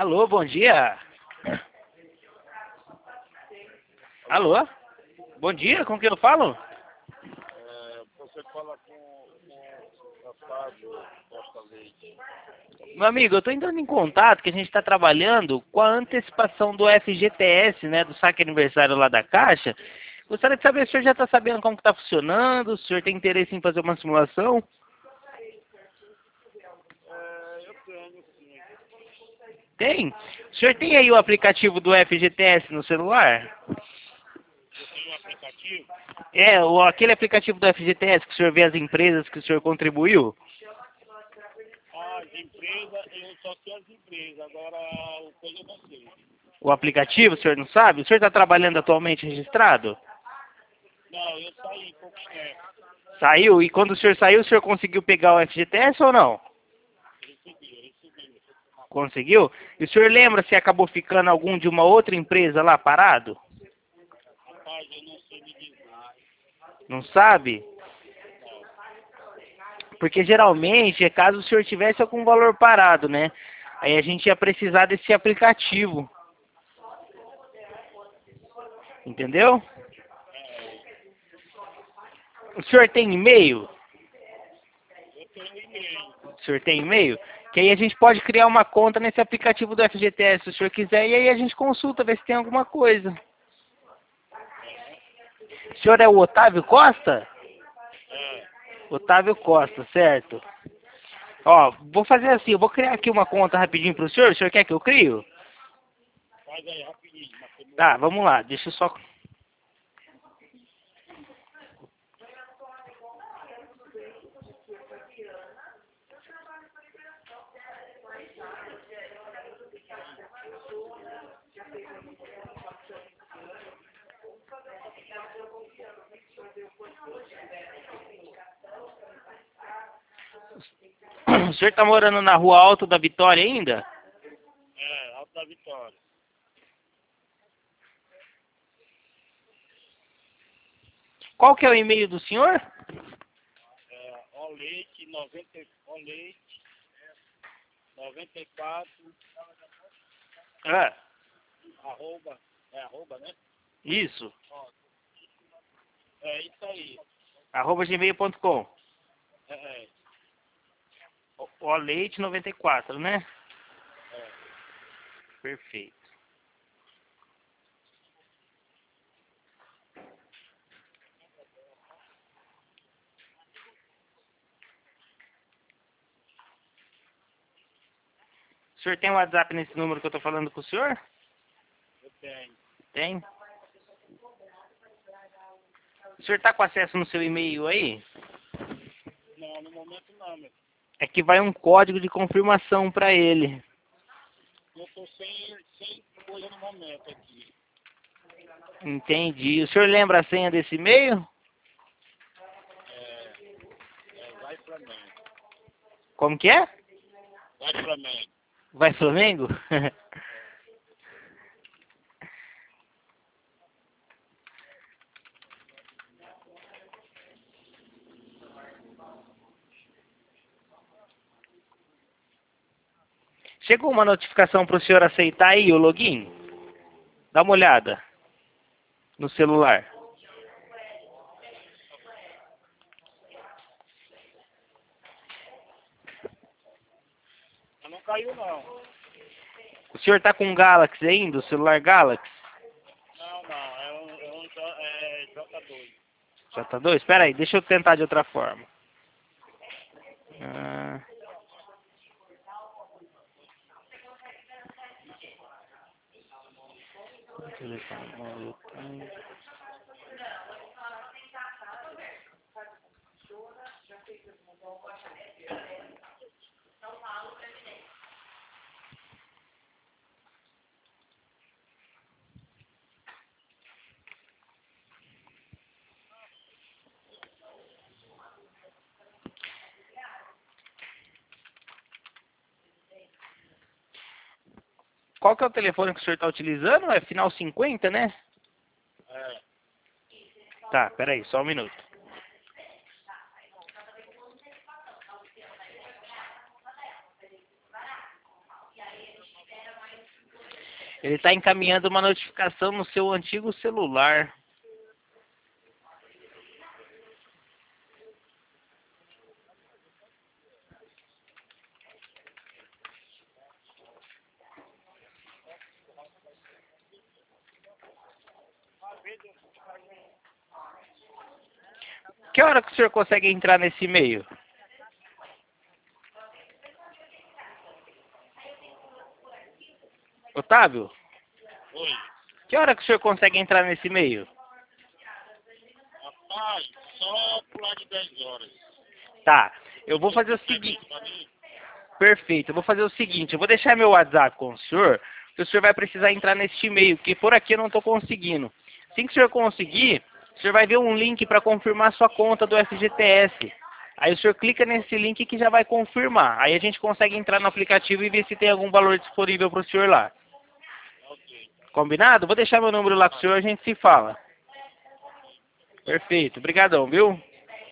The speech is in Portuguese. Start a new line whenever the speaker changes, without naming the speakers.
Alô, bom dia. Alô? Bom dia, com quem eu falo?
Você fala com o Otávio Costa Leite.
Meu amigo, eu estou entrando em contato que a gente está trabalhando com a antecipação do FGTS, né, do saque aniversário lá da Caixa. Gostaria de saber se o senhor já está sabendo como está funcionando, se o senhor tem interesse em fazer uma simulação.
Eu tenho, sim.
Tem? O senhor tem aí o aplicativo do FGTS no celular?
Eu tenho um aplicativo.
Aquele aplicativo do FGTS que o senhor vê as empresas que o senhor contribuiu?
As empresas, eu só sei as empresas. Agora, o coisa eu não sei.
O aplicativo, o senhor não sabe? O senhor está trabalhando atualmente registrado?
Não, eu saí pouco tempo.
Saiu? E quando o senhor conseguiu pegar o FGTS ou não?
Recebi.
Conseguiu? E o senhor lembra se acabou ficando algum de uma outra empresa lá parado?
Rapaz, eu não sei me dizer.
Não sabe? Porque geralmente é caso o senhor tivesse algum valor parado, né? Aí a gente ia precisar desse aplicativo. Entendeu? O senhor tem e-mail?
Eu tenho e-mail.
O senhor tem e-mail? Que aí a gente pode criar uma conta nesse aplicativo do FGTS, se o senhor quiser, e aí a gente consulta, ver se tem alguma coisa. O senhor é o Otávio Costa? Otávio Costa, certo. Ó, vou fazer assim, eu vou criar aqui uma conta rapidinho pro senhor. O senhor quer que eu crio?
Faz aí rapidinho.
Tá, vamos lá, deixa eu só... O senhor tá morando na Rua Alto da Vitória ainda?
Alto da Vitória.
Qual que é o e-mail do senhor?
Oleite 94
Ah,
arroba, né?
isso.
É isso aí.
@gmail.com.
É.
O Leite 94, né? Perfeito. O senhor tem um WhatsApp nesse número que eu tô falando com o senhor?
Eu tenho.
Tem? O senhor tá com acesso no seu e-mail aí?
Não, no momento não, meu.
É que vai um código de confirmação para ele.
Eu tô sem coisa no momento aqui.
Entendi. O senhor lembra a senha desse e-mail?
Vai Flamengo.
Como que é?
Vai Flamengo.
Vai Flamengo? Chegou uma notificação para o senhor aceitar aí o login? Dá uma olhada no celular.
Mas não caiu não.
O senhor tá com um Galaxy ainda, o celular Galaxy?
Não. É um J2.
J2? Espera aí, deixa eu tentar de outra forma. Ah. Telefone móvel, tá? Qual que é o telefone que o senhor está utilizando? É final 50, né? Tá, peraí, só um minuto. Ele está encaminhando uma notificação no seu antigo celular. Que hora que o senhor consegue entrar nesse e-mail? Otávio,
Oi.
que hora que o senhor consegue entrar nesse e-mail?
Rapaz, só por lá de 10 horas.
Tá, eu vou fazer o seguinte. Perfeito, eu vou fazer o seguinte, eu vou deixar meu WhatsApp com o senhor, que o senhor vai precisar entrar nesse e-mail, porque por aqui eu não estou conseguindo. Assim que o senhor conseguir, o senhor vai ver um link para confirmar sua conta do FGTS. Aí o senhor clica nesse link que já vai confirmar. Aí a gente consegue entrar no aplicativo e ver se tem algum valor disponível para o senhor lá.
Ok.
Combinado? Vou deixar meu número lá com o senhor, a gente se fala. Perfeito, obrigadão, viu?